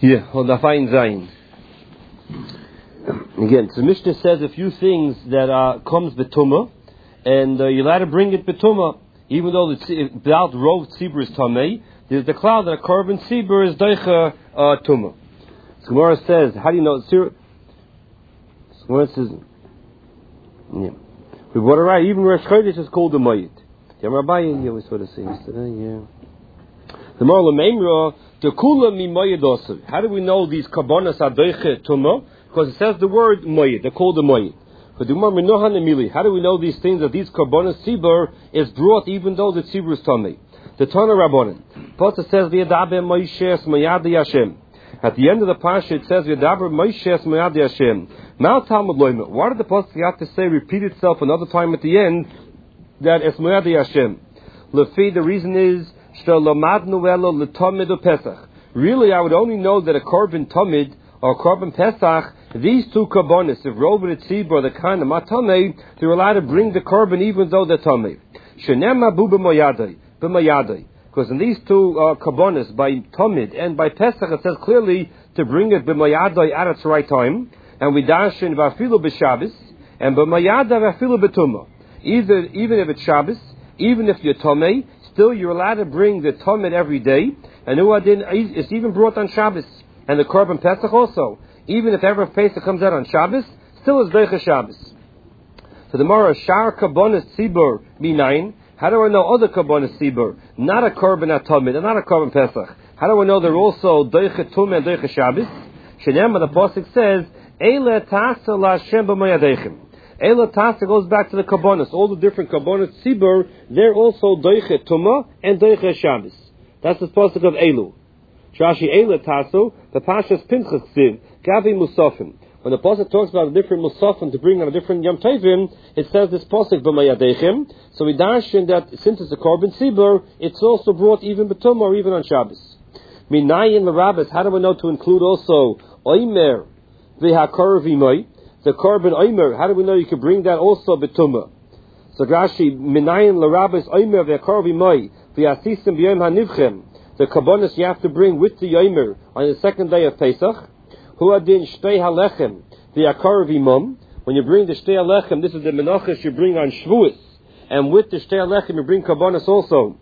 Yeah, on the fine Zayin. Again, so Mishnah says a few things that comes betuma, and you're allowed to bring it betuma, even though without rov tzibur is tamei. There's the cloud that a korban tzibur is deicha tuma. So Gemara says, how do you know? Gemara says, yeah, we brought it right. Even Rosh Chodesh is called the mayit. Yeah, Rabbi, yeah, we saw the same yesterday. Yeah. The moral Memra, the kula mi mayid osav. How do we know these karbonas are deicha tuma? Because it says the word mayid. They're called the mayid. But the Gemara minohan emili. How do we know these things that these karbonas tzibur is brought even though the tzibur is tamei? The Tana Rabbanan. Pasuk says v'yadaber Moshe mayadi Hashem. At the end of the parsha it says v'yadaber Moshe mayadi Hashem. Now Talmud loyma. Why did the pasuk have to say repeat itself another time at the end that es mayadi Hashem? Lefi, the reason is shlomadnu elo letamid uPesach. Really, I would only know that a korban tamid or korban Pesach, these two karbonis, if rov and tzibur, the kind of matamei, they're allowed to bring the korban even though they're tamei. Shenem abu b'mayadai. Because in these two karbonis, by Tamid and by Pesach, it says clearly to bring it b'mayadai at its right time, and we dash in v'afilu b'Shabbos, and b'mayadai v'afilu b'tumah. Even if it's Shabbos, even if you're Tamei, still you're allowed to bring the Tamid every day, and it's even brought on Shabbos, and the korban Pesach also. Even if ever Pesach comes out on Shabbos, still is Deicha Shabbos. So the Mara Shar karbonis tzibur minayin. How do I know other karbonis tzibur, not a korban atamid, and not a korban Pesach? How do I know they're also deicha tumah and deicha Shabbos? Shenema, the pasuk says, Eile tasa la'Hashem b'mayadechem. Eile tasa goes back to the karbonis. All the different karbonis tzibur, they're also deicha tumah and deicha Shabbos. That's the pasuk of Eilu. Shashi Eile tasu, the Pashas Pinchas ksiv, gavi musafim. When the pasuk talks about a different musafim to bring on a different yom tovim, it says this pasuk b'mayadechem. So we dash in that since it's a korban tzibur, it's also brought even b'tumah or even on Shabbos. Minayin l'rabbis. How do we know to include also oimer v'hakor v'imay, the korban oimer? How do we know you can bring that also b'tumah? So Rashi minayin l'rabbis oimer v'hakor v'imay v'asisim b'yom hanivchem. The karbonos you have to bring with the oimer on the second day of Pesach. Huadin shtei halechem v'yakar v'imam. When you bring the shtei halechem, this is the menachos you bring on Shavuos, and with the shtei halechem you bring karbonos also.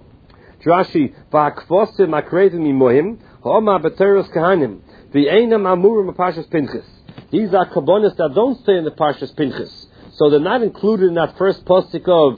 Drashi v'akvosim akrevim imohim ha'oma b'teros kahanim v'einam amurim b'parshas Pinchas. These are karbonos that don't stay in the Parshas Pinchas, so they're not included in that first pasuk of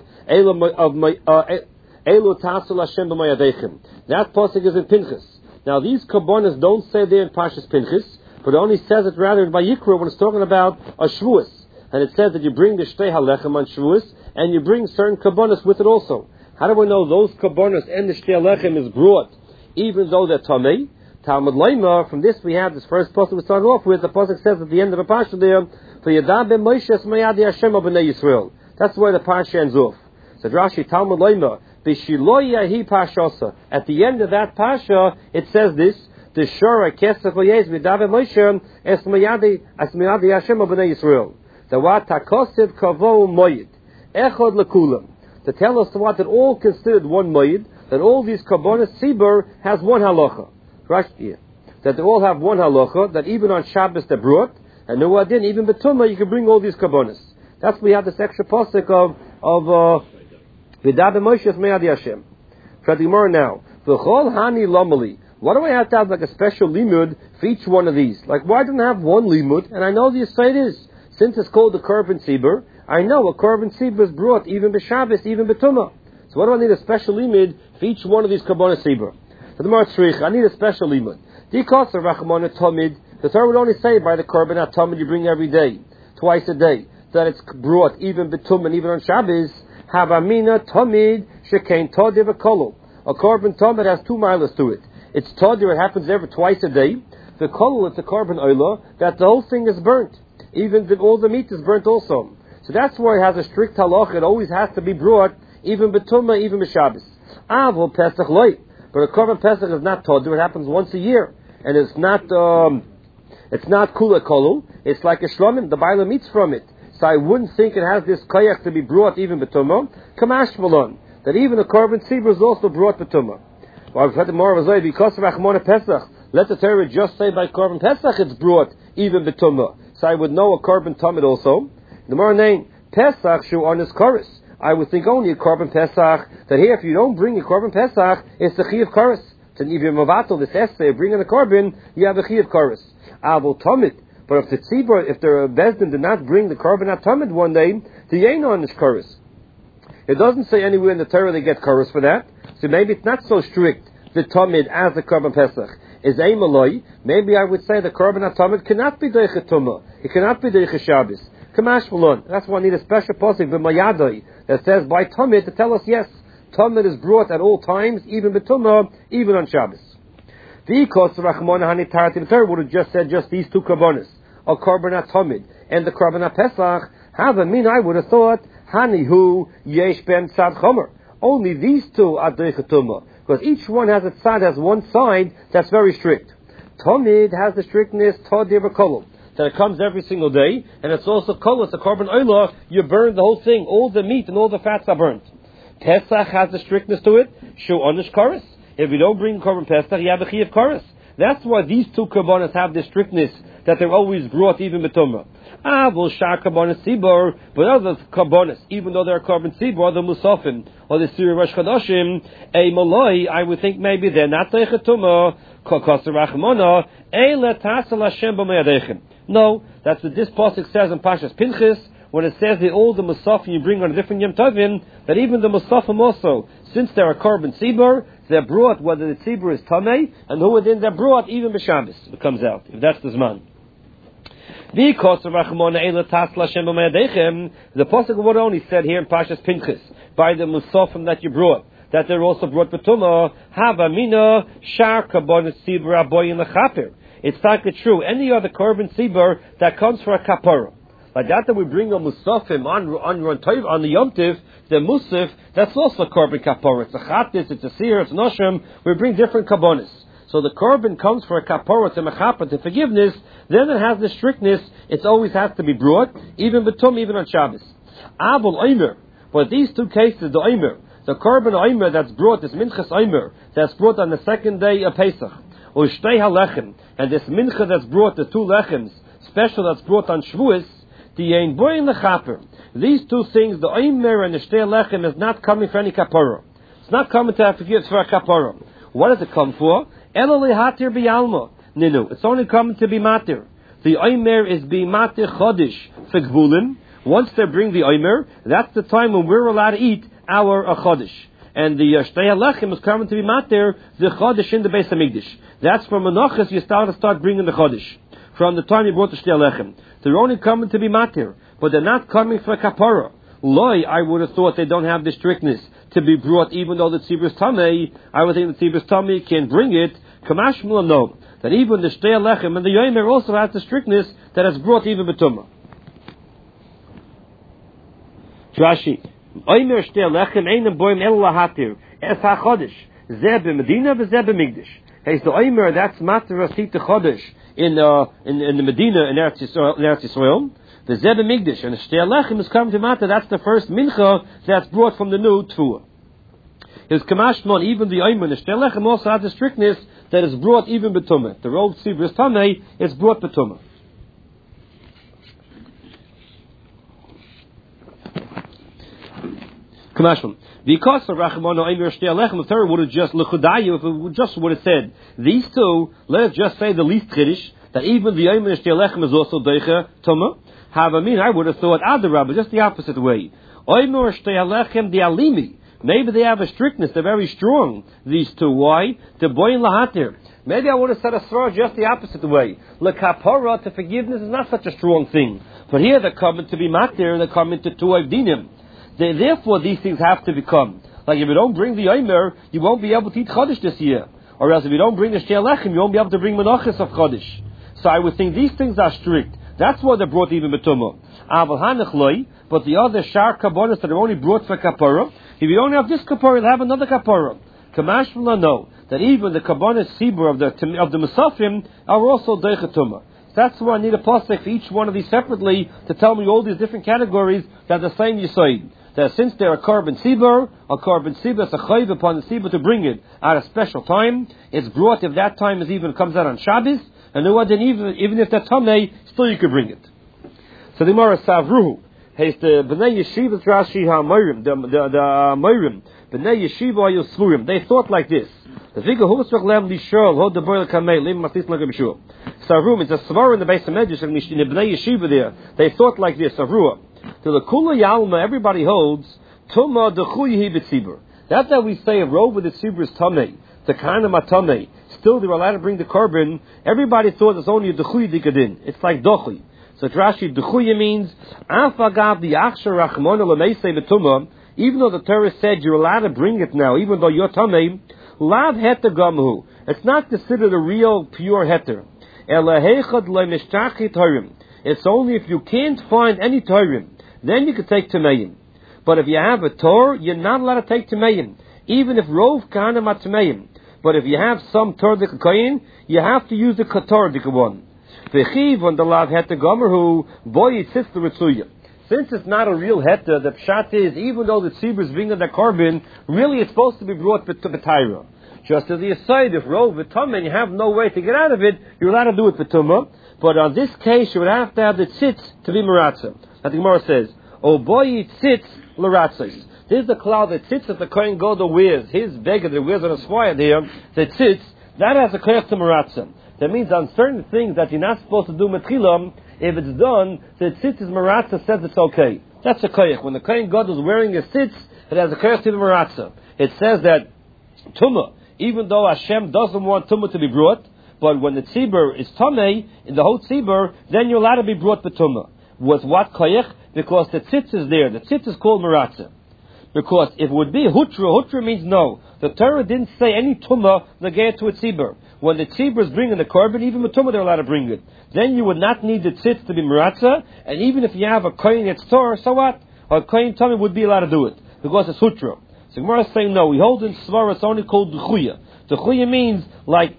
Elu tasul Hashem b'mayadechem. That pasuk is in Pinchas. Now these karbonos don't say there in Parshas Pinchas, but it only says it rather in Vayikra when it's talking about a Shavuos. And it says that you bring the shtei halechem on Shavuos, and you bring certain karbonos with it also. How do we know those karbonos and the shtei halechem is brought, even though they're tamei? Talmud Leima, from this we have this first pasuk we started off with. The pasuk says at the end of the parsha there, "V'yadaber Moshe mayadi Hashem b'nei Yisrael." That's where the parsha ends off. So Rashi Talmud Leima, B'shiloyahi pashasa. At the end of that pasha, it says this: the shora kesef v'yez v'yadaber Moshe es mayadi Hashem b'nei Yisrael. The what takosiv kavo moyed echod lekulam. To tell us what that all considered one moyed, that all these karbonos tzibur has one halacha. Rashi, that they all have one halacha, that even on Shabbos they're brought, and no one didn't, even betuma you can bring all these karbonos. That's why we have this extra pasuk of V'daber Moshe mayadi Hashem. For the Gemara now, v'chol hani lamali. Why do I have to have like a special limud for each one of these? Like, why don't I have one limud? And I know the site is, since it's called the korban tzibur, I know a korban tzibur is brought even b'Shabbos, even b'tumah. So why do I need a special limud for each one of these karbonos tzibur? For the Gemara tzrich, I need a special limud. Dikos rachmana tamid. The Torah would only say by the korban tamid you bring every day, twice a day, that it's brought even b'tumah and even on Shabbos. Havamina tamid shekain tadir v'kolol. A korban tamid has 2 miles to it. It's tadir, it happens twice a day. The kolol, it's a korban oila, that the whole thing is burnt. Even all the meat is burnt also. So that's why it has a strict halach. It always has to be brought, even b'tumah, even b'Shabbos. Avol Pesach loy. But a korban Pesach is not tadir, it happens once a year. And it's not kula kolol. It's like a shlomim, the baila meats from it. So I wouldn't think it has this kayak to be brought even b'tumah. Kamash malon, that even a korban tzibur is also brought b'tumah. Well, I've had the more of a because of Achmona Pesach, Let the Torah just say by Korban Pesach it's brought even B'tumah. So I would know a Korban Tamid also. The more name, Pesach Shu on his chorus. I would think only a Korban Pesach, that here if you don't bring a Korban Pesach, it's the Chi of chorus. So if you're Mavatal, this essay, bringing a Korban, you have a Chi of chorus. Avol Tamid. But if the Tzibur, if the Bezdin did not bring the Korban Tamid one day, the Yain on his chorus. It doesn't say anywhere in the Torah they get chorus for that. So maybe it's not so strict, the Tamid as the Korban Pesach. Is a Malay, maybe I would say the Korban Tamid cannot be Deicha Tumah. It cannot be Deicha Shabbos. Kamash Malon. That's why I need a special posting with Mayadai that says by Tamid to tell us yes, Tamid is brought at all times, even B'tumah, even on Shabbos. The Torah would have just said just these two Korbanos, a Korban Tamid and the Korban Pesach. I would have thought Hanihu Yesh Ben Tzad Chomer. Only these two are Deicha Tumah. Because each one has a tzad, has one side that's very strict. Tamid has the strictness Tadir B'Kolom, that it comes every single day, and it's also Kol, it's a Korban Olah, you burn the whole thing, all the meat and all the fats are burnt. Pesach has the strictness to it, Shu Onish Koris. If you don't bring Korban Pesach, you have a Chi of Koris. That's why these two Korbanos have the strictness, that they're always brought even B'tumah. Will Shar Korbanos Tzibur, but other Korbanos, even though they're Korban Tzibur, the Musafim, or the Siri Rosh Chodashim, a Malay, I would think maybe they're not Deicha Tumah, Koser Rachmana, Eila Tasal Hashem B'Meyadechem. No, that's what this pasuk says in Pashas Pinchas, when it says that all the Musafim you bring on a different Yom Tovim, that even the Musafim also, since they're a Korban Tzibur, they're brought, whether the Tzibur is Tamei, and who within they're brought, even B'Shabbos, it comes out, if that's the Zman. The pasuk would only said here in Pashas Pinchas by the Musafim that you brought, that they're also brought B'tumah. Havamina Shar Korban Tzibur Aboyin Lechaper. It's not true. Any other Korban Tzibur that comes for a kapara, like that we bring a Musafim on the Yom Tiv, the Musaf, that's also a Korban kapara. It's a Chatis, it's a Seir, it's an Osham. We bring different Korbanos. So the Korban comes for a kapara, to mechaper, to forgiveness. Then it has the strictness. It always has to be brought, even B'tumah, even on Shabbos. Avol Omer. But these two cases, the Omer, the Korban Omer that's brought, this Minchas Omer, that's brought on the second day of Pesach, Ushtei HaLechem, and this Mincha that's brought, the two Lechems, special that's brought on Shavuos, the Ein Boyin Lechaper. These two things, the Omer and the Shtei HaLechem, is not coming for any kapara. It's not coming to forgive for a kapara. What does it come for? Eloli Hatir B'Yalma. No, it's only coming to be matir. The Omer is being matir Chodesh for Gvulim. Once they bring the Omer, that's the time when we're allowed to eat our Chodesh. And the Shtei HaLechem is coming to be matir the Chodesh in the Beis HaMikdash. That's from Menachos you start bringing the Chodesh. From the time you brought the Shtei HaLechem. They're only coming to be matir, but they're not coming for kapara. Loi, I would have thought they don't have the strictness to be brought, even though the Tzibur is Tamei. I would think the Tzibur is Tamei can bring it. Kamash Mula, no. That even the Shtei HaLechem and the Yomer also has the strictness that is brought even B'tumah. Rashi. Omer Shtei HaLechem einam boim el lahatir es hachodesh zeh b'Medina v'zeh b'Mikdash. Hey, the Omer that's matter asit the chodesh in the Medina in Eretz Yisrael. The Zeh b'Mikdash and the Shtei HaLechem is coming to matter. That's the first mincha that's brought from the new Tfuah. His Kamashmon, even the Omer and the Shtei HaLechem also has the strictness that is brought even B'tumah. The old Tzibur is Tamei, it's brought B'tumah. Kamashmon. Because of Rachmana Omer Shtei HaLechem, the Torah would have just L'chudayu, if it would have said these two, let us just say the least Kiddush, that even the Omer Shtei HaLechem is also Deicha Tumah. I would have thought Adarabah, just the opposite way. Omer Shtei HaLechem the Alimi. Maybe they have a strictness, they're very strong, these two. Why? The boyin lahatir. Maybe I would have said a svara just the opposite way. Lekapara, to forgiveness, is not such a strong thing. But here they're coming to be matir, they're coming to two avdinim. Therefore, these things have to become. Like if you don't bring the Omer, you won't be able to eat Chodesh this year. Or else if you don't bring the Shtei HaLechem, you won't be able to bring Menachos of Chodesh. So I would think these things are strict. That's why they're brought even B'tumah. But the other Shar Kabbanas that are only brought for Kapara, if you don't have this Kapara, you'll have another Kapara. Kamash will know that even the Kabbanas Sibur of the Musafim are also Deicha Tumah. That's why I need a pasuk for each one of these separately to tell me all these different categories that are the same Yisoid. that since they're a carbon sibur is a chayv upon the sibur to bring it at a special time. It's brought if that time comes out on Shabbos, and then even if that's Tamei, still you could bring it. So the Gemara Savruhu, has the Bnei Yeshiva Rashi HaMorim, the Morim, Bnei Yeshiva Yosfurim. They thought like this. The Viga Husach Lem Lishol Hod the Boil Kamei Lim Matis Lagam Shul. Savrum, it's a svar in the base of Medrash and in the Bnei Yeshiva there. They thought like this. Savrua. To the Kula Yalma, everybody holds Tuma Dechuyi B'Tzibur. That's how we say a robe with the Tzibur is Tamei. The kind of Matamei. Still, they were allowed to bring the carbon. Everybody thought it's only a Dechuyi Dikadin. It's like Dochi. So Rashi Dechuyi means Afagav the Achshar Rachmon Lamesei B'Tumah. Even though the Torah said you're allowed to bring it now, even though you're Tamei, Lav Heter Gamhu. It's not considered a real pure Heter. It's only if you can't find any Torah, then you can take Tameim. But if you have a Torah, you're not allowed to take Tameim, even if Rov Kana Matmeim. But if you have some Torah Dikayin, you have to use the Torah Dikawan. V'chiv on the Lav Heter Gomerhu, boy it sits the Ritzuya. Since it's not a real Heter, the Pshat is, even though the Tzibur is bringing the carbon, really it's supposed to be brought to the Torah. Just as the aside, if Rov V'Tumah and you have no way to get out of it, you're allowed to do it V'Tumah. But on this case, you would have to have the tzitz to be Maratza. That the Gemara says, O boy tzitz l'ratzos. This is the cloud that tzitz that the Kohen Gadol wears. His beggar that wears on his forehead here, the tzitz, that has a koyach to Maratza. That means on certain things that you're not supposed to do Metchilam, if it's done, the tzitz is Maratza says it's okay. That's a koyach. When the Kohen Gadol is wearing a tzitz, it has a koyach to the Maratza. It says that Tumah, even though Hashem doesn't want Tumah to be brought, but when the tzibur is tamei, in the whole tzibur, then you're allowed to be brought betumah. With what koyach? Because the tzitz is there. The tzitz is called maratza. Because if it would be hutra means no. The Torah didn't say any tumah negayah to a tzibur. When the tzibur is bringing the korban, even with tumah they're allowed to bring it. Then you would not need the tzitz to be maratza, and even if you have a kohen that's Torah, so what? A kohen tamei would be allowed to do it, because it's hutra. So Gemara is saying no, we hold in Svara it's only called Dechuya. Dechuya means like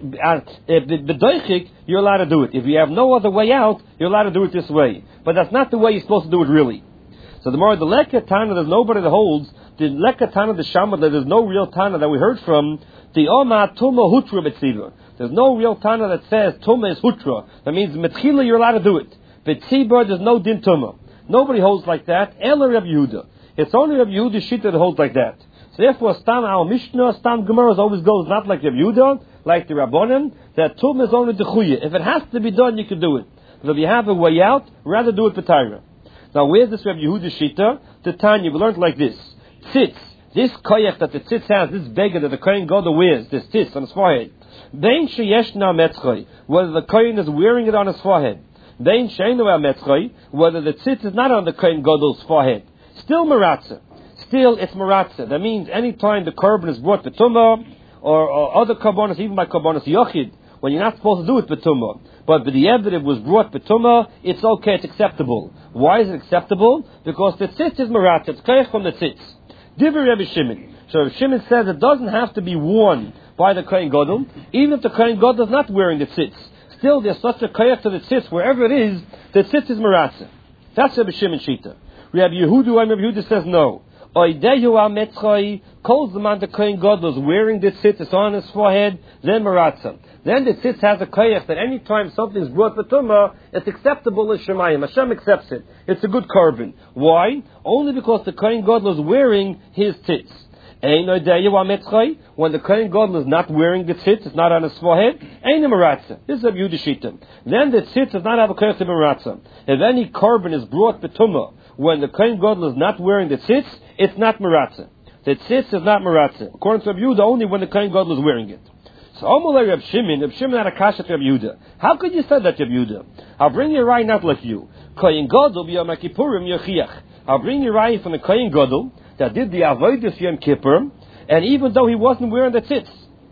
B'doichik, you're allowed to do it. If you have no other way out, you're allowed to do it this way. But that's not the way you're supposed to do it really. So the more the Lekka Tana, there's nobody that holds, the Lekka Tana, the Shama, there's no real Tana that we heard from, the Oma Tuma Hutra B'tziva. There's no real Tana that says Tuma is Hutra. That means Metchila you're allowed to do it. B'tziva there's no Din Tuma. Nobody holds like that. Ela Reb Yehuda. It's only Reb Yehuda Shita that holds like that. So therefore, Stam Al Mishnah, Stam Gemara always goes not like Reb Yehuda, like the Rabbonim, that Tum is only Dechuya. If it has to be done, you can do it. But if you have a way out, rather do it B'Taira. Now, where's this Reb Yehuda Shita? The Tanya, we learned like this. Tzitz, this koyach that the tzitz has, this beggar that the Kohen Gadol wears, this tzitz on his forehead. Bein sheyeshna metzchai, whether the Kohen is wearing it on his forehead. Bein sheinu metzchai, whether the tzitz is not on the Kohen Gadol's forehead. Still maratza. Still, it's maratza. That means any time the korban is brought betumah, or other korbanos, even by korbanos yochid, when you're not supposed to do it betumah, but the evidence was brought betumah, it's okay, it's acceptable. Why is it acceptable? Because the tzitz is maratza. It's koyach from the tzitz. Divrei Rebbe Shimon. So Rebbe Shimon says it doesn't have to be worn by the Kohen Gadol, even if the Kohen Gadol is not wearing the tzitz. Still, there's such a koyach to the tzitz, wherever it is, the tzitz is maratza. That's Rebbe Shimon Shita. Rabbi Yehuda says no. Oidehu ha-metzchai, calls the man the Kohen Gadol is wearing the tzitz, it's on his forehead, then maratza. Then the tzitz has a koyach that any time something is brought for tumah, it's acceptable in Shemayim. Hashem accepts it. It's a good korban. Why? Only because the Kohen Gadol is wearing his tzitz. Ein oidehu ha-metzchai, when the Kohen Gadol is not wearing the tzitz, it's not on his forehead, ein maratza. This is a Yehuda Shita. Then the tzitz does not have a koyach to maratza. If any korban is brought for tumah, when the Kohen Gadol is not wearing the tzitz, it's not maratza. The tzitz is not maratza. According to Reb Yehuda, only when the Kohen Gadol is wearing it. So, Omolei Reb Shimon had a kasha to Reb Yehuda. How could you say that, Reb Yehuda? I'll bring you right not like you. Kohen Gadol b'Yom Kippurim yochiach. I'll bring you right from the Kohen Gadol that did the avodas Yom Kippur, and even though he wasn't wearing the tzitz.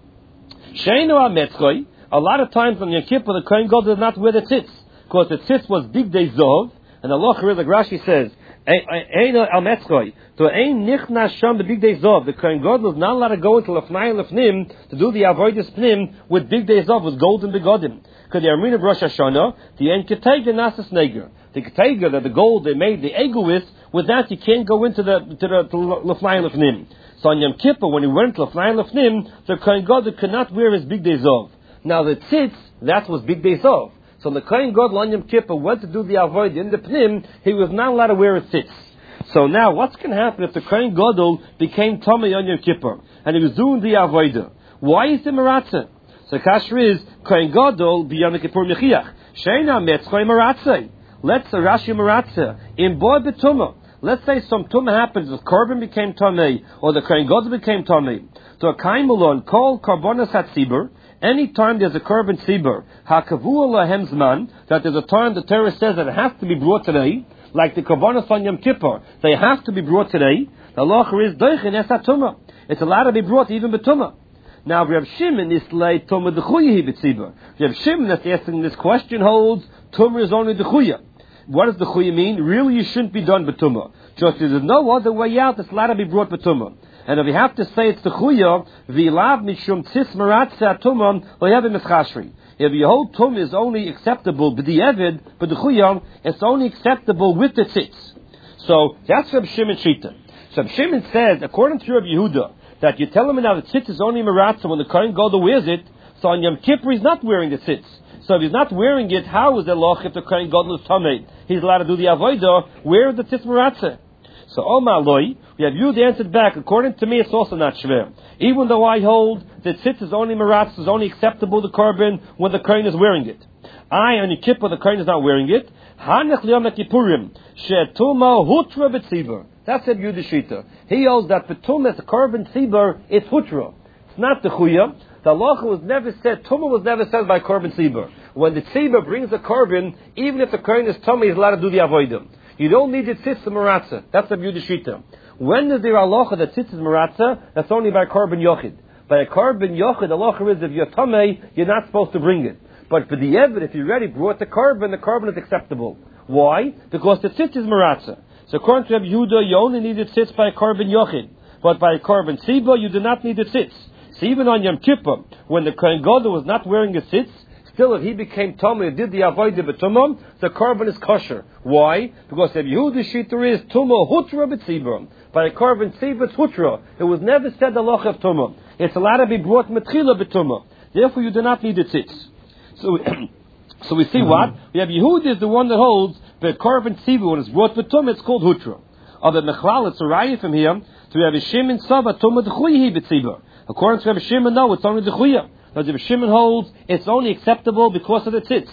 Sheinu ha-metzchai, a lot of times on Yom Kippur, the Kohen Gadol did not wear the tzitz, because the tzitz was big day zov, and the loch like Rashi says, Eina al metzroi. So ein nichna sham the big days of. The Kohen Gadol is not allowed to go into lefnai lefnim to do the avodas pnim with big days of, with golden begodim. Because the Armin of Rosh Hashanah, the en ketega nasas neger. The ketega, that the gold they made the egel with that you can't go into the lefnai lefnim. So on Yom Kippur, when he went to lefnai lefnim, the Kohen Gadol could not wear his big days of. Now the tzitz, that was big days of. So the Kohen Gadol on Yom Kippur went to do the avodah in the pnim, he was not allowed to wear a tzitz. So now, what's going to happen if the Kohen Gadol became Tomei on Yom Kippur, and he was doing the avodah? Why is the Maratza? So Kasher is, Kohen Gadol b'Yom Kippur Mechiach. Sheina metzchoi Maratza. Let's say Rashi Maratza. In Boy B'Tumah. Let's say some Tumah happens, the Korban became Tomei, or the Kohen Gadol became Tomei. So a Kaimelon, called Karbonas HaTzibur. Anytime there's a korban tzibur, hakavu lahem zman, that there's a time the Torah says that it has to be brought today, like the korbanos on Yom Kippur, they have to be brought today. The halacha is doichin es hatumah. It's allowed to be brought even betumah. Now, Reb Shimon is like tumah dechuya b'tzibur. Reb Shimon that's asking this question holds tumah is only dechuya. What does dechuya mean? Really, you shouldn't be done betumah. Just there's no other way out. It's allowed to be brought betumah. And if you have to say it's the chuya, v'lav mishum tzis maratza tumam loyavim eschashri. If you hold tum is only acceptable b'di'evid, but the chuya, it's only acceptable with the tzitz. So that's Reb Shimon Shita. So Reb Shimon says, according to Reb Yehuda, that you tell him now the tzitz is only maratza when the Kohen Gadol wears it. So on Yom Kippur he's not wearing the tzitz. So if he's not wearing it, how is the loch if the Kohen Gadol is tamei? He's allowed to do the avodah. Where is the tzitz maratza? So Omar Loi, we have you answered back. According to me, it's also not shver. Even though I hold that tzitz is only maratz, is only acceptable the korban when the kohen is wearing it. On Yom Kippur the kohen is not wearing it. Hanech liyom kippurim shetuma hutra b'tzibur. That's a Yehuda Shita. He holds that betum as a korban tzibur, it's hutra. It's not the chuya. The halacha was never said. Tumah was never said by korban tzibur. When the tzibur brings a korban, even if the kohen is tumah, he's allowed to do the avodah. You don't need the tzitz of maratza. That's the Yehuda Shita. When is there halacha that tzitz is maratza? That's only by korban yochid. By a korban yochid, the halacha is if you're tamei, you're not supposed to bring it. But for the evid, if you already brought the korban is acceptable. Why? Because the tzitz is maratza. So according to Rabbi Yehuda, you only need the tzitz by a korban yochid. But by a korban tziba, you do not need the tzitz. So even on Yom Kippur, when the Kohen Gadol was not wearing a tzitz, still, if he became Tomei, did the avodah b'tumah, the korban is kosher. Why? Because if Yehuda Shita is Tumah hutra b'tzibur. By a korban tzibur, it's hutra. It was never said the loch of Tumah. It's allowed to be brought metchila b'tumah. Therefore, you do not need the tzitz. So we see what? We have Yehuda is the one that holds the korban tzibur, when it's brought b'tumah, it's called hutra. Of the mechlal, it's a raya from here. So we have a Shimon Saba, Tumah d'chuyi b'tzibur. According to Rabbi Shimon, no, it's only d'chuya. Now, the Shimon holds it's only acceptable because of the tzitz.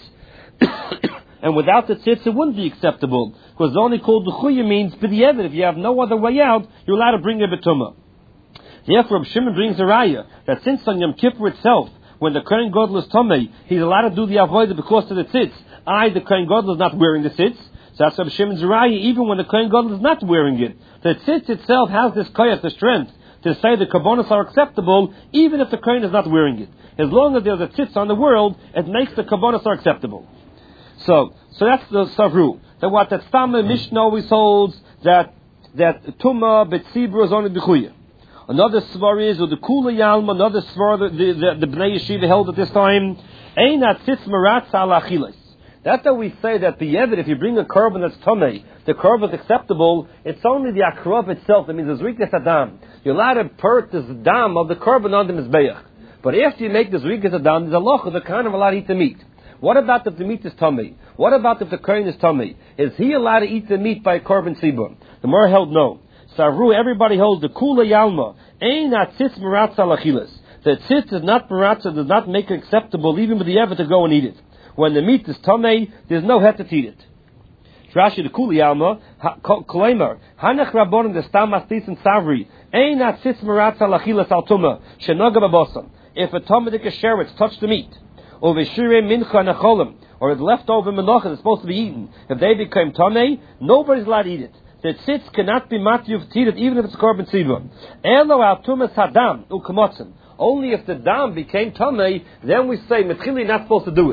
And without the tzitz, it wouldn't be acceptable. Because it's only called the chuya means b'di'evet. If you have no other way out, you're allowed to bring a betumah. Therefore, Shimon brings a raya that since on Yom Kippur itself, when the Kohen Gadol is tamei, he's allowed to do the avodah because of the tzitz. The Kohen Gadol is not wearing the tzitz. So that's Rabbi Shimon's raya, even when the Kohen Gadol is not wearing it. The tzitz itself has this koyach, the strength, to say the kabbonos are acceptable, even if the kohen is not wearing it. As long as there's a tzitz on the world, it makes the kabbonos are acceptable. So that's the savru. That what that Stama Mishnah always holds that Tumah Betzibur is only B'chuya. Another svar is, or the Kula Yalma, another svar the Bnei Yeshiva held at this time, Einat Tzitz Maratz Al Achilas. That's how we say that the Yevid, if you bring a korban that's Tomei, the korban is acceptable, it's only the Akrav itself, that means there's weakness Adam. You're allowed to pert this dam of the korban on the Mizbeach. But after you make this weakness Adam, there's a loch, the kind of allowed to eat the meat. What about if the meat is tummy? What about if the kohen is tummy? Is he allowed to eat the meat by a korban tzibur? The Gemara held no. Savru, everybody holds the kula yalma. Einat tzitz maratza lachilas. The tzitz is not maratza, does not make it acceptable even with the ever to go and eat it. When the meat is tummy, there's no head to eat it. Rashi the kula yalma, Kolemer, Hanach Rabbonim the stam mastis and savri. Einat tzitz maratza lachilas al tumah. Shenaga babosam. If a tumah sheretz touch the meat, or v'shirei mincha necholim, or the leftover menachas is supposed to be eaten, if they become tamei, nobody's allowed to eat it. The tzitz cannot be matiyuv to eat it, even if it's a korban tzibur. Elo al tumas hadam u'kamotzim. Only if the dam became tamei, then we say metchili not supposed to do it.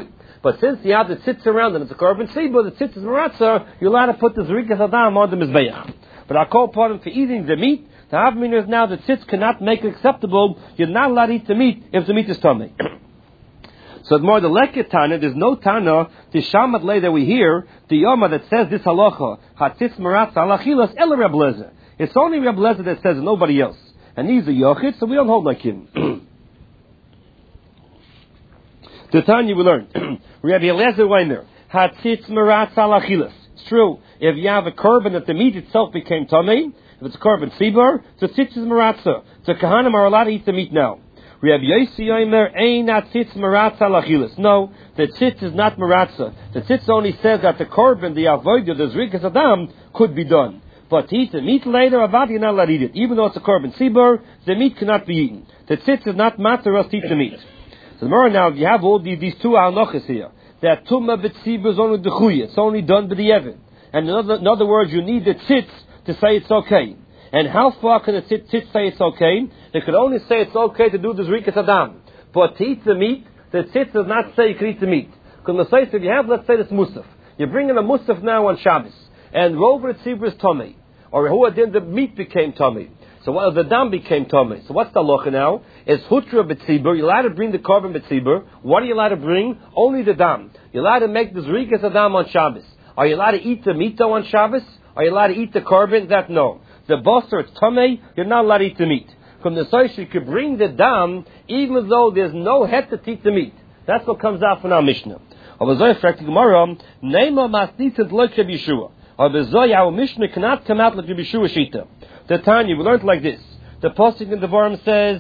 But since you have the tzitz around and it's a korban tzibur, the tzitz is maratza, you're allowed to put the zrikas adam on the mizbeach. But I call upon him for eating the meat. The Havmin is now the tzitz cannot make it acceptable. You're not allowed to eat the meat if the meat is tummy. So the more the leket tana, there's no tana, the shamat lay that we hear, the yoma that says this halacha, hatzitz maratza alachilas ela Reb Lezer. It's only Reb Lezer that says it, nobody else. And he's a yochid, so we don't hold like him. The Tanya we learn, Rabbi Eliezer Weimer, hatzitz maratza alachilas. It's true. If you have a korban that the meat itself became tummy, if it's a korban tzibur, so tzitz is maratza. So kahanim are allowed to eat the meat now. Rabbi Yossi Omer, ein tzitz maratza lachilas. No, the tzitz is not maratza. The tzitz only says that the korban, the avodah, the zrikas adam, could be done. But to eat the meat later, avad you're not allowed to eat it. Even though it's a korban tzibur, the meat cannot be eaten. The tzitz is not matzah us to eat the meat. So the now, you have all these two halachas here. That tumah b'tzibur is only the chuya. It's only done by the evin. And in other words, you need the tzitz to say it's okay. And how far can the tzitz say it's okay? They could only say it's okay to do the zrikas adam. But to eat the meat, the tzitz does not say you can eat the meat. Because if you have, let's say this musaf. You're bringing a musaf now on Shabbos. And rover tzibur is tummy. Or then the meat became tummy. So the dam became tummy. So what's the halacha now? It's hutra b'tzibur. You're allowed to bring the korban b'tzibur. What are you allowed to bring? Only the dam. You're allowed to make the zrikas adam on Shabbos. Are you allowed to eat the meat though on Shabbos? Are you allowed to eat the korban? That no. The basar, it's tamei, you're not allowed to eat the meat. From the soish, you could bring the dam, even though there's no head to eat the meat. That's what comes out from our Mishnah. Our Mishnah cannot come out like Rabbi Yeshua Shita. The Tanya, we learned like this. The posting in the Devarim says,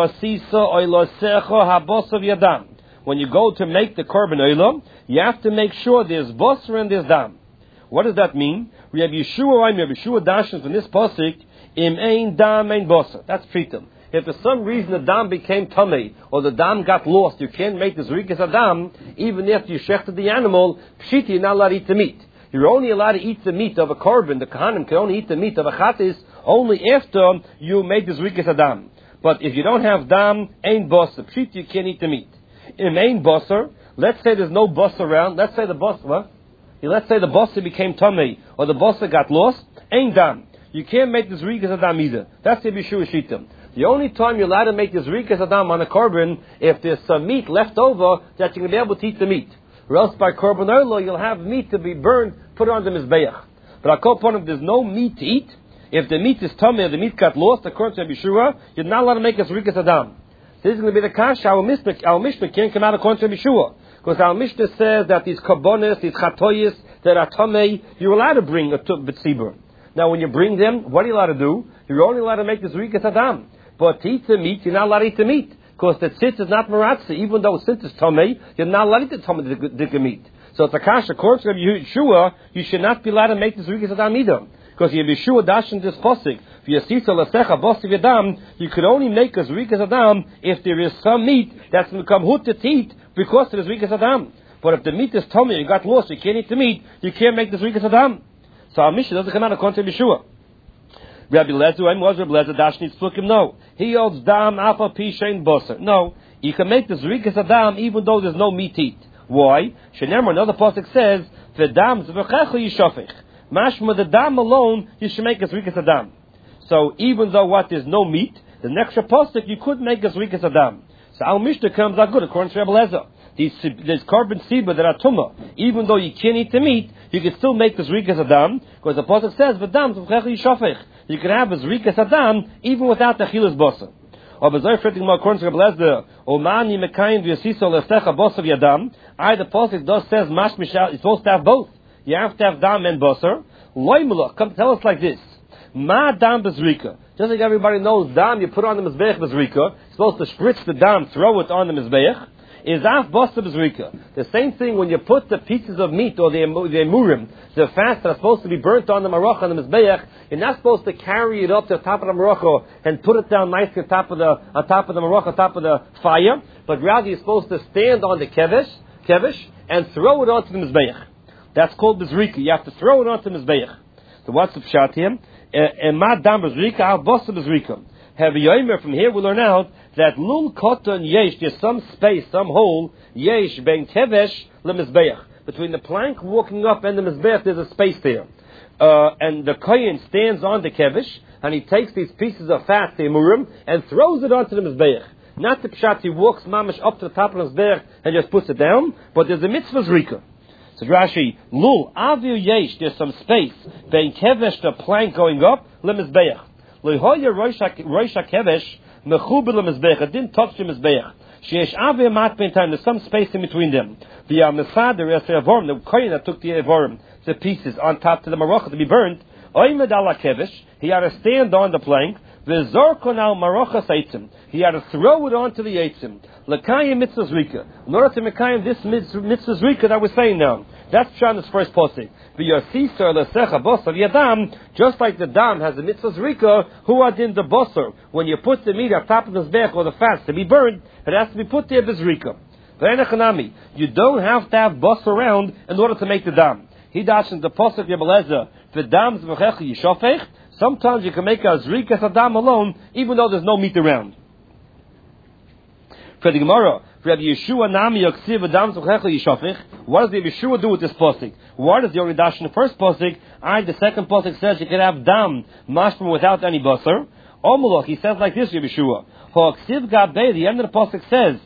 when you go to make the korban oila, you have to make sure there's basar and there's dam. What does that mean? We have Yeshua dashes in this pasuk, im ein dam ein basar. That's tritum. If for some reason the dam became tummy or the dam got lost, you can't make the zrikas adam, even if you shechted the animal, pshiti, you're not allowed to eat the meat. You're only allowed to eat the meat of a korban. The kahanim can only eat the meat of a chatis only after you make the zrikas adam. But if you don't have dam, ein basar, pshiti, you can't eat the meat. Im ein basar, let's say there's no basar around, let's say the basar became tummy or the basar got lost, ein dam. You can't make the zrikas adam either. That's the Yeshua Shita. The only time you're allowed to make the zrikas adam on a korban if there's some meat left over that you're going to be able to eat the meat. Or else by korban oila you'll have meat to be burned, put on the mizbeach. But I call upon if there's no meat to eat, if the meat is tummy or the meat got lost, according to Yeshua, you're not allowed to make a zrikas adam. This is going to be the kasha. Our Mishnah can't come out according to Yeshua. Because our Mishnah says that these karbonis, these chatoyis, that are tamei, you're allowed to bring a b'tzibur. Now when you bring them, what are you allowed to do? You're only allowed to make the zrikas adam. But to eat the meat, you're not allowed to eat the meat. Because the tzitz is not maratza. Even though tzitz is tamei, you're not allowed to eat the tamei the meat. So it's a kasha. According to Yeshua, you should not be allowed to make the zrikas adam either. Because you have Yeshua dash in this posik. You could only make a zrikas adam if there is some meat that's going to come hut to eat because of the zrikas adam. But if the meat is tummy and you got lost, you can't eat the meat, you can't make the zrikas adam. So our mission doesn't come out according to Yeshua. Rabbi Lezer, and was Rabbi Lezer dash needs plukim? No. He holds dam alpha pishain basar. No. You can make the zrikas adam even though there's no meat to eat. Why? Shenemar, another pasuk says, v'dam z'v'checha yishafich. Mashma, the dam alone, you should make a zrikas adam. So even though there's no meat, the next pasuk you could make a zrikas adam. So our Mishnah comes out good according to Rabbi Lezer. There's korban tzibur that are tumah. Even though you can't eat the meat, you can still make the zrikas adam because the pasuk says v'dam z'v'checha yishafich. You can have a zrikas adam even without the chilas basar. Or b'zay fretting more according to Rabbi Lezer, omani mekayim v'yasiso leftecha basar yadam. The pasuk does says mashmishal. It's supposed to have both. You have to have dam and basar. Loimula, come tell us like this. Ma dam bezrika. Just like everybody knows, dam you put on the mizbeach bezrika. You're supposed to spritz the dam, throw it on the mizbeach. Is af basa bezrika. The same thing when you put the pieces of meat or the emurim, the fats that are supposed to be burnt on the marocha on the mizbeach. You're not supposed to carry it up to the top of the marocha and put it down nicely on top of the marocha, on top of the fire. But rather you're supposed to stand on the kevish, and throw it onto the mizbeach. That's called bezrika. You have to throw it onto the mizbeach. So what's the pshat here? Emad dam bezrika al basa bezrika. Have a yomer from here we learn out that lul koton yesh, there's some space, some hole, yesh ben kevesh lemizbeach. Between the plank walking up and the mizbeach, there's a space there. And the kohen stands on the kevish, and he takes these pieces of fat, the emurim, and throws it onto the mizbeach. Not the pshat, he walks mamish up to the top of the mizbeach and just puts it down, but there's a mitzvah zrika. So Rashi, lul, aviu yesh, there's some space, bein kevesh, the plank going up, lemizbeach. Lehoya roisha kevesh, mechubel lemizbeach, it didn't touch the mizbeach. Sheesh aviu mat bein time, there's some space in between them. The Mesader, the kohen that took the evorim, the pieces on top to the marocha to be burnt, oimed ala kevesh, he had to stand on the plank, v'zorkon al marocha seitzim, he had to throw it onto the eitzim, l'kayim mitzvah zrika, in order to mekayim this mitzvah zrika that we're saying now. That's Shana's first posting. V'yasisar l'secha bosar yadam, just like the dam has a mitzvah zrika, who adin the bosar, when you put the meat on top of the zbech or the fat to be burned, it has to be put there b'zrika. You don't have to have bus around in order to make the dam. He dashes the posuk Yebeleza, the dam's v'chechi yishofech. Sometimes you can make a zrik as a dam alone, even though there's no meat around. For the Gemara, Rabbi Yeshua nami yoksiv v'dam's v'chechi yishofech. What does the Yeshua do with this posuk? What does the only dash in the first posuk? The second posuk says you can have dam mashma without any basar. Omulok, he says like this, Rabbi Yeshua. Hoksiv gabei, the end of the posuk says,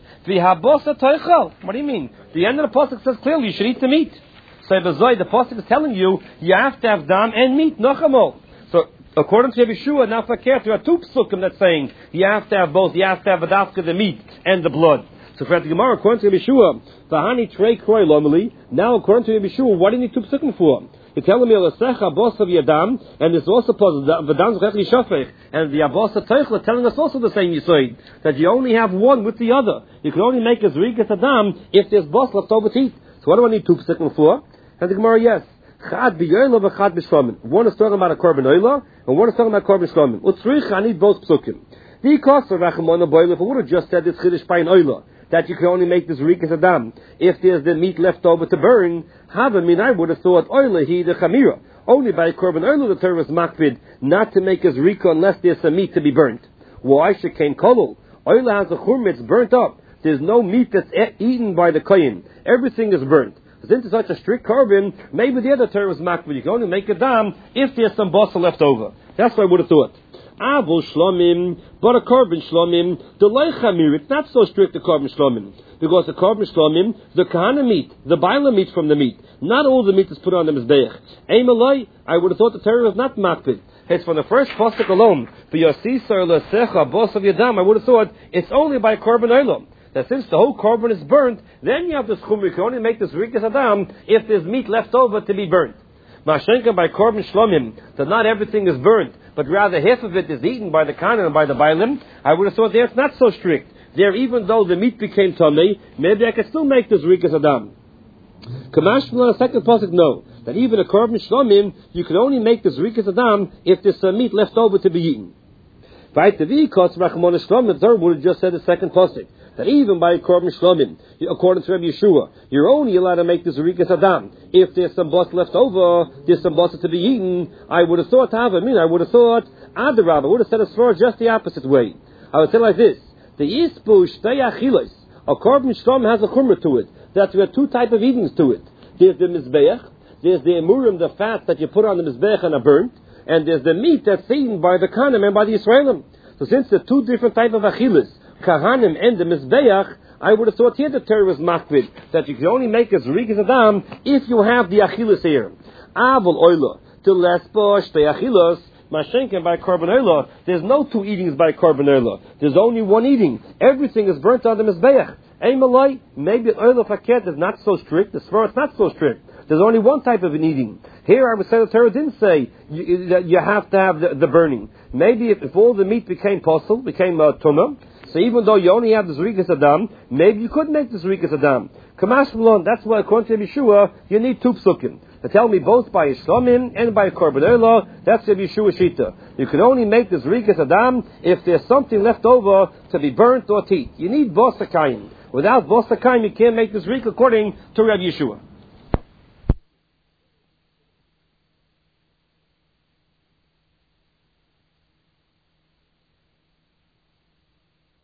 what do you mean? The end of the pasuk says clearly you should eat the meat. So the pasuk is telling you have to have dam and meat. Nachamol. So according to Yeshua, now fakir, there are two psukim that's saying you have to have both. You have to have adafka, the meat and the blood. So for the Gemara, according to Yeshua, v'hani trei kroi lomeli. Now according to Yeshua, what do you need two psukim for? You're telling me alasecha boss of yadam, and it's also v'dam zechli shafech, and the abosa teichla telling us also the same yisoid, that you only have one with the other. You can only make a zrikas adam if there's boss left over to eat. So what do I need two psukim for? And the Gemara, yes, chad b'yoyla v'chad b'shlomin. One is talking about a korban oila, and one is talking about korban shlomin. Utzrich, I need both psukim. The cost of rachamona boil, if I would have just said this chiddush by an oila, that you can only make this rikas adam if there's the meat left over to burn. I would have thought oila he the chamira. Only by korban oila the Torah is makpid not to make as rika unless there's some meat to be burnt. Why should kain kolol? Oila has a churm, it's burnt up. There's no meat that's eaten by the kohen. Everything is burnt. Since it's such a strict korban, maybe the other Torah is makpid. You can only make a dam if there's some basa left over. That's what I would have thought. Avul shlomim, but a korban shlomim, the leichamir, it's not so strict the korban shlomim. Because the korban shlomim, the kahana meat, the baila meat from the meat, not all the meat is put on the mizbeach. Eimalai, I would have thought the Torah was not makpid. It's from the first pasuk alone, v'yasisar l'secha bos of yadam, I would have thought it's only by korban olam. That since the whole korban is burnt, then you have this chumri, you can only make this rikas adam if there's meat left over to be burnt. Mashenka by korban shlomim, that not everything is burnt, but rather half of it is eaten by the kanan and by the bailim, I would have thought there it's not so strict. There, even though the meat became tamei, maybe I can still make this rikas adam. Kamash from the second pasuk, no, that even a korban shlomim, you can only make this rikas adam if there's some meat left over to be eaten. Right, the vikos rachmon shlomim, the Torah would have just said the second pasuk, that even by korban shlomim, according to Rabbi Yeshua, you're only allowed to make this rikas adam if there's some bus left over, there's some bus to be eaten. I would have thought I would have thought Adarabah, I would have said as far just the opposite way. I would say like this: the isbu shtei achilos, a korban shlom has a chumrah to it. That there are two types of eatings to it. There's the mizbeach, there's the emurim, the fat that you put on the mizbeach and are burnt, and there's the meat that's eaten by the kahanim and by the Yisraelim. So since there are two different types of achilas, kahanim and the mizbeach, I would have thought here the Torah was makpid, that you can only make a zrikas adam if you have the achilas here. Avol oila, to lesbo shtei achilos, mashenken by korban oila, there's no two eatings by korban oila. There's only one eating. Everything is burnt on the mizbeach. Eimalai, maybe oil faket is not so strict. The svara is not so strict. There's only one type of an eating. Here I would say the Torah didn't say that you have to have the burning. Maybe if all the meat became posel, became tumah, so even though you only have the zrikas adam, maybe you could make the zrikas adam. Kamash Malon, that's why according to Yeshua, you need two psukim. They tell me both by Yishlomim and by korban oila, that's the Yeshua Shita. You can only make the zrikas adam if there's something left over to be burnt or to eat. You need bosakayim. Without bosakayim, you can't make the zrik according to Rabbi Yeshua.